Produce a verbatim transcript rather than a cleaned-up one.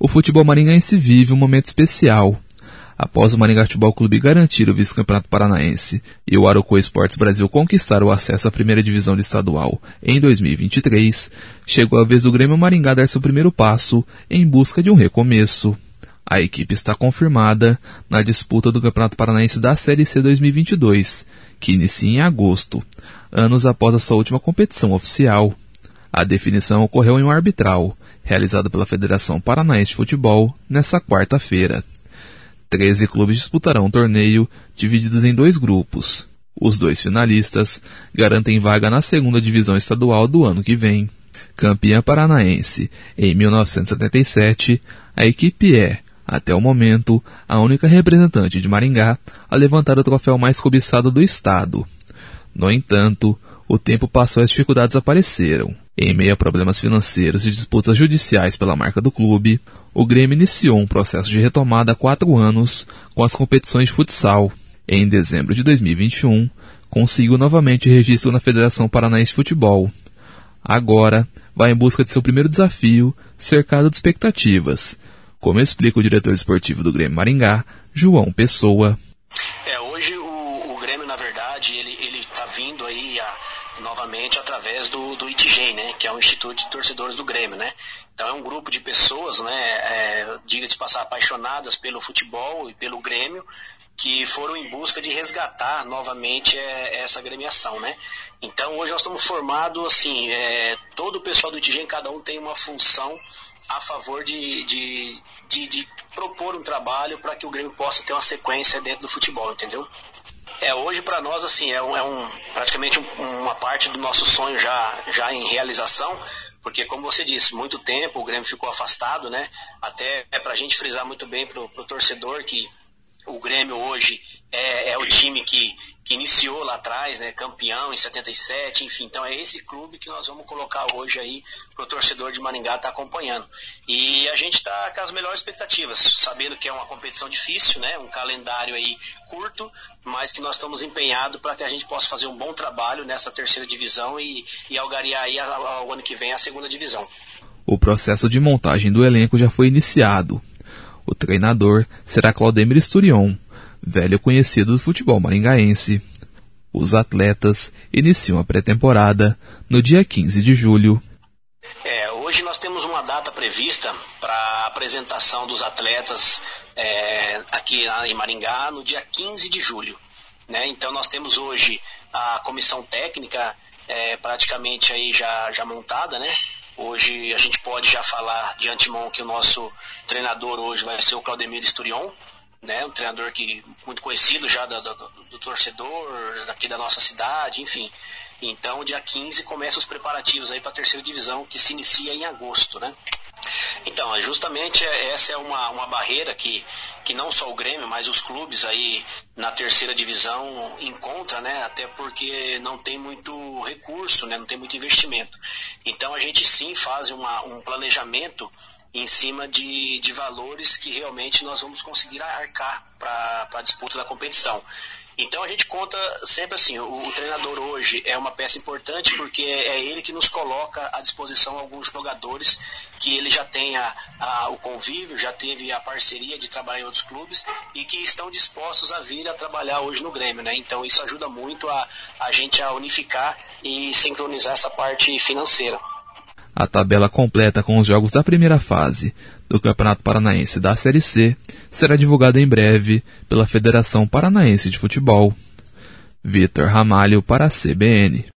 O futebol maringaense vive um momento especial. Após o Maringá Futebol Clube garantir o vice-campeonato paranaense e o Aroco Esportes Brasil conquistar o acesso à primeira divisão do estadual em dois mil e vinte e três, chegou a vez do Grêmio Maringá dar seu primeiro passo em busca de um recomeço. A equipe está confirmada na disputa do Campeonato Paranaense da Série C dois mil e vinte e dois, que inicia em agosto, anos após a sua última competição oficial. A definição ocorreu em um arbitral, realizado pela Federação Paranaense de Futebol, nesta quarta-feira. Treze clubes disputarão o torneio, divididos em dois grupos. Os dois finalistas garantem vaga na segunda divisão estadual do ano que vem. Campeã paranaense em mil novecentos e setenta e sete, a equipe é, até o momento, a única representante de Maringá a levantar o troféu mais cobiçado do estado. No entanto, o tempo passou e as dificuldades apareceram. Em meio a problemas financeiros e disputas judiciais pela marca do clube, o Grêmio iniciou um processo de retomada há quatro anos com as competições de futsal. Em dezembro de dois mil e vinte e um, conseguiu novamente registro na Federação Paranaense de Futebol. Agora, vai em busca de seu primeiro desafio, cercado de expectativas, como explica o diretor esportivo do Grêmio Maringá, João Pessoa. É, hoje o, o Grêmio, na verdade, ele ele está vindo aí a, novamente através do, do I T G, né, que é o Instituto de Torcedores do Grêmio, né. Então é um grupo de pessoas, né, é, diga-se de passar, apaixonadas pelo futebol e pelo Grêmio, que foram em busca de resgatar novamente é, essa agremiação, né. Então hoje nós estamos formados, assim, é, todo o pessoal do I T G, cada um tem uma função a favor de, de, de, de propor um trabalho para que o Grêmio possa ter uma sequência dentro do futebol, entendeu? É, hoje para nós, assim, é, um, é um, praticamente um, uma parte do nosso sonho já, já em realização, porque, como você disse, muito tempo o Grêmio ficou afastado, né? Até é para a gente frisar muito bem para o torcedor que o Grêmio hoje é, é o time que, que iniciou lá atrás, né, campeão em setenta e sete, enfim, então é esse clube que nós vamos colocar hoje aí para o torcedor de Maringá estar tá acompanhando. E a gente está com as melhores expectativas, sabendo que é uma competição difícil, né, um calendário aí curto, mas que nós estamos empenhados para que a gente possa fazer um bom trabalho nessa terceira divisão e, e algarear aí ao ano que vem a segunda divisão. O processo de montagem do elenco já foi iniciado. O treinador será Claudemir Sturion, velho conhecido do futebol maringaense. Os atletas iniciam a pré-temporada no dia quinze de julho. É, hoje nós temos uma data prevista para a apresentação dos atletas é, aqui em Maringá no dia quinze de julho. Né? Então nós temos hoje a comissão técnica é, praticamente aí já, já montada, né? Hoje a gente pode já falar de antemão que o nosso treinador hoje vai ser o Claudemir Sturion, né? Um treinador que, muito conhecido já do, do, do torcedor, daqui da nossa cidade, enfim. Então, dia quinze começam os preparativos aí para a terceira divisão, que se inicia em agosto, né? Então, justamente essa é uma, uma barreira que, que não só o Grêmio, mas os clubes aí na terceira divisão encontram, né? Até porque não tem muito recurso, né? Não tem muito investimento. Então, a gente sim faz uma, um planejamento em cima de, de valores que realmente nós vamos conseguir arcar para a disputa da competição. Então a gente conta sempre assim, o, o treinador hoje é uma peça importante porque é, é ele que nos coloca à disposição alguns jogadores que ele já tem a, a, o convívio, já teve a parceria de trabalhar em outros clubes e que estão dispostos a vir a trabalhar hoje no Grêmio, né? Então isso ajuda muito a, a gente a unificar e sincronizar essa parte financeira. A tabela completa com os jogos da primeira fase do Campeonato Paranaense da Série C será divulgada em breve pela Federação Paranaense de Futebol. Vitor Ramalho para a C B N.